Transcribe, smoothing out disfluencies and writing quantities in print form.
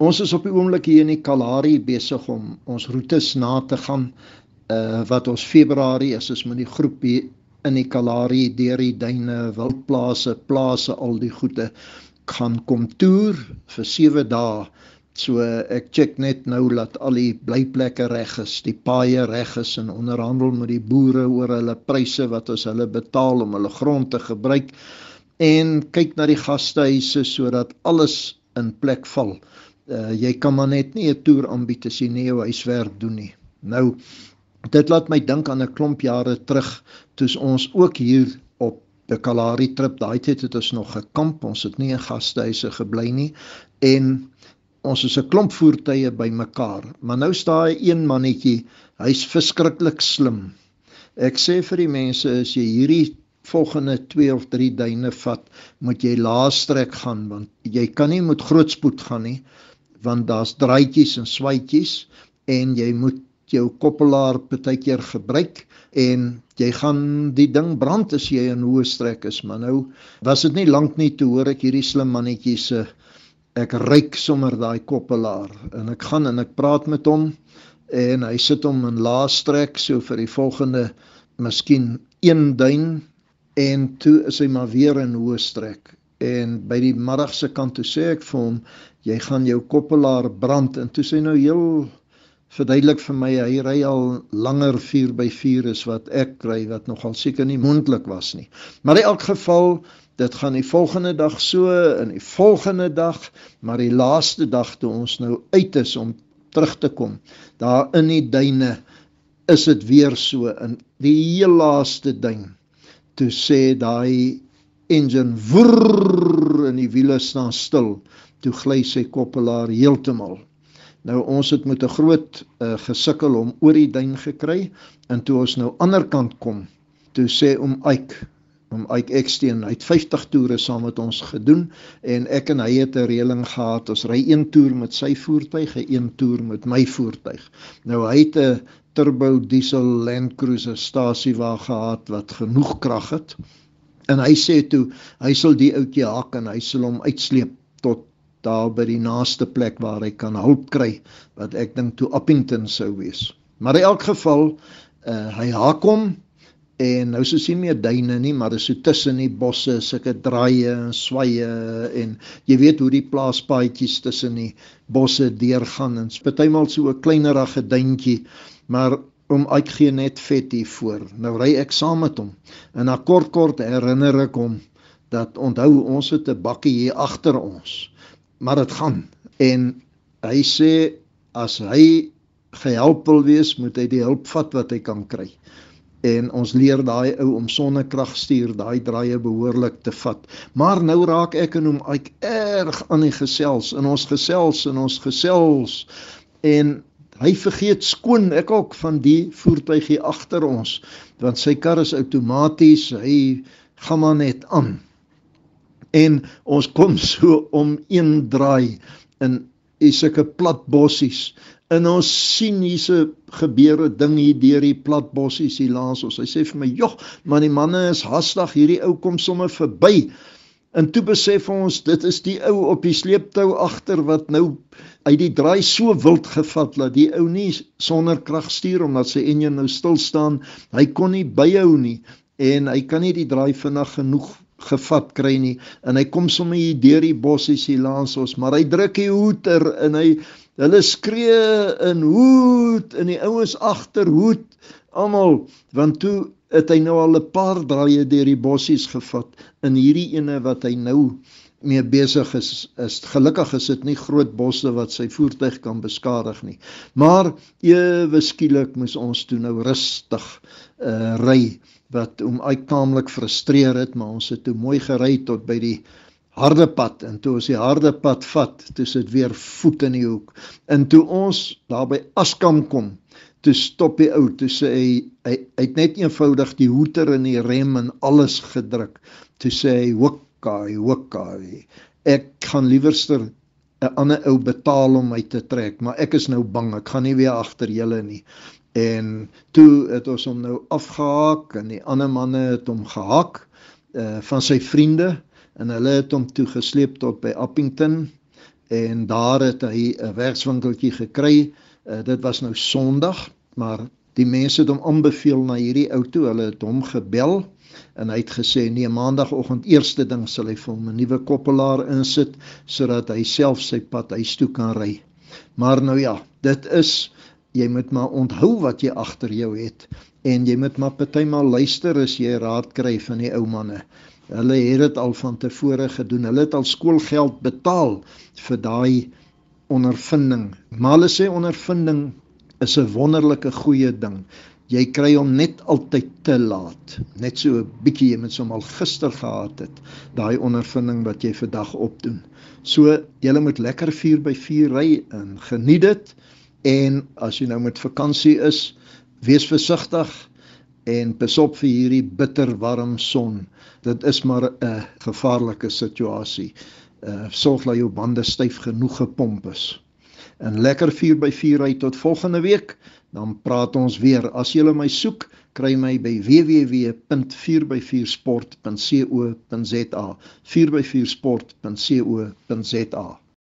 Ons is op die oomblik hier in die Kalahari besig om ons roetes na te gaan, wat ons Februarie is met die groep hier in die Kalahari, deur die duine, wildplase, plase, al die goede, gaan kom toer vir 7 dae. So ek check net nou dat al die blyplekke reg is, die paaie reg is en onderhandel met die boere oor hulle pryse wat ons hulle betaal om hulle grond te gebruik en kyk na die gastehuise sodat alles in plek val. Jy kan maar net nie 'n toer aanbied as jy nie jou huiswerk doen nie. Nou, dit laat my dink aan 'n klomp jare terug, toe ons ook hier op die Kalahari trip, daai tyd het ons nog gekamp, ons het nie in gastehuise gebly nie, en ons is 'n klomp voertuie by mekaar, maar nou staan hy een mannetjie, hy's verskriklik slim. Ek sê vir die mense, as jy hierdie volgende 2 of 3 duine vat, moet jy laastrek gaan, want jy kan nie met grootspoed gaan nie, want daar's draaitjies en swaitjies, en jy moet jou koppelaar partykeer gebruik, en jy gaan die ding brand as jy in hoë strek is, maar nou was dit nie lank nie, toe hoor ek hierdie slim mannetjie se, ek ryk sommer daai koppelaar, en ek gaan en ek praat met hom, en hy sit hom in laastrek, so vir die volgende, miskien 1 duin, en toe is hy maar weer in hoë strek, en by die middagse kant toe sê ek vir hom, jy gaan jou koppelaar brand, en toe sê hy nou heel verduidelik vir my, hy ry al langer 4x4 is wat ek ry, wat nogal seker nie moontlik was nie. Maar in elk geval, dit gaan die volgende dag so, en die volgende dag, maar die laaste dag toe ons nou uit is om terug te kom, daar in die duine, is dit weer so, en die heel laaste duin, toe sê daai engine, vrrrr, en die wiele staan stil, toe gly sy koppelaar heeltemal. Nou ons het met 'n groot gesukkel om oor die duin gekry, en toe ons nou ander kant kom, toe sê Oom Eik Eksteen, hy het 50 toere saam met ons gedoen, en ek en hy het 'n reëling gehad, ons ry 1 toer met sy voertuig, en 1 toer met my voertuig. Nou hy het 'n turbo diesel Land Cruiser stasie waar gehad, wat genoeg krag het, en hy sê toe, hy sal die ouetjie hak, en hy sal hom uitsleep, tot daar by die naaste plek waar hy kan hulp kry, wat ek dink toe Appington sou wees. Maar in elk geval, hy haak hom, en nou is nie meer duine nie, maar is so tussen die bosse, sulke draaie en swaie, en jy weet hoe die plaaspaadjies tussen die bosse deurgaan, en partymal so 'n kleinerige duintjie, maar ek gee net vet hiervoor. Nou ry ek saam met hom, en na kort herinner ek hom, dat onthou, ons het 'n bakkie hier agter ons, maar dit gaan, en hy sê, as hy gehelp wil wees, moet hy die hulp vat wat hy kan kry, en ons leer daai ou om sonnekragstuur, daai draaie behoorlik te vat, maar nou raak ek en hom erg aan die gesels, en ons gesels, en hy vergeet skoon, ek ook, van die voertuig hier agter ons, want sy kar is outomaties, hy gaan maar net aan, en ons kom so om 1 draai, en is sulke plat bossies, en ons sien hierse gebeure ding hier deur die plat bossies hier langs ons, hy sê vir my, joh, maar die manne is hastig, hierdie ou kom sommer verby, en toe besef ons, dit is die ou op die sleeptou agter, wat nou, hy die draai so wild gevat, dat die ou nie sonder krag stuur, omdat sy enjin nou stil staan, hy kon nie byhou nie, en hy kan nie die draai vinnig genoeg gevat kry nie, en hy kom sommer hier deur die bossies hier langs ons, maar hy druk die hoeter, en hulle skree in hoed, en die ouens agter hoed, almal, want toe het hy nou al 'n paar draaie deur die bossies gevat, en hierdie ene wat hy nou mee besig is, gelukkig is dit nie groot bosse wat sy voertuig kan beskadig nie, maar ewe skielik moes ons toe nou rustig ry, wat Eik taamlik frustreer het, maar ons het toe mooi gery tot by die harde pad, en toe ons die harde pad vat, toe sit weer voet in die hoek, en toe ons daar by Askam kom, toe stop die ou, toe sê hy het net eenvoudig die hoeter en die rem en alles gedruk, toe sê hy, wikkai, ek gaan liewerster 'n ander ou betaal om my te trek, maar ek is nou bang, ek gaan nie weer agter julle nie, en toe het ons hom nou afgehaak, en die ander manne het hom gehaak, van sy vriende, en hulle het hom toe gesleep tot by Appington, en daar het hy 'n werkswinkeltjie gekry. Dit was nou Sondag, maar die mense het hom aanbeveel na hierdie ou toe. Hulle het hom gebel en hy het gesê nee, maandagoggend eerste ding sal hy vir hom 'n nuwe koppelaar insit sodat hy self sy pad huis toe kan ry. Maar nou ja, dit is, jy moet maar onthou wat jy agter jou het en jy moet maar partymal luister as jy raad kry van die ou manne. Hulle het dit al van tevore gedoen. Hulle het al skoolgeld betaal vir daai ondervinding. Maar hulle sê ondervinding is 'n wonderlike goeie ding. Jy kry hom net altyd te laat. Net so 'n bietjie, jy moet hom al gister gehad het, daai ondervinding wat jy vandag opdoen. So, jy moet lekker 4x4 ry en geniet dit. En as jy nou met vakansie is, wees versigtig en pas op vir hierdie bitter warm son. Dit is maar 'n gevaarlike situasie. Sorg dat jou bande styf genoeg gepomp is. En lekker 4x4 ry tot volgende week, dan praat ons weer. As jy my soek, kry my by www.4x4sport.co.za 4x4sport.co.za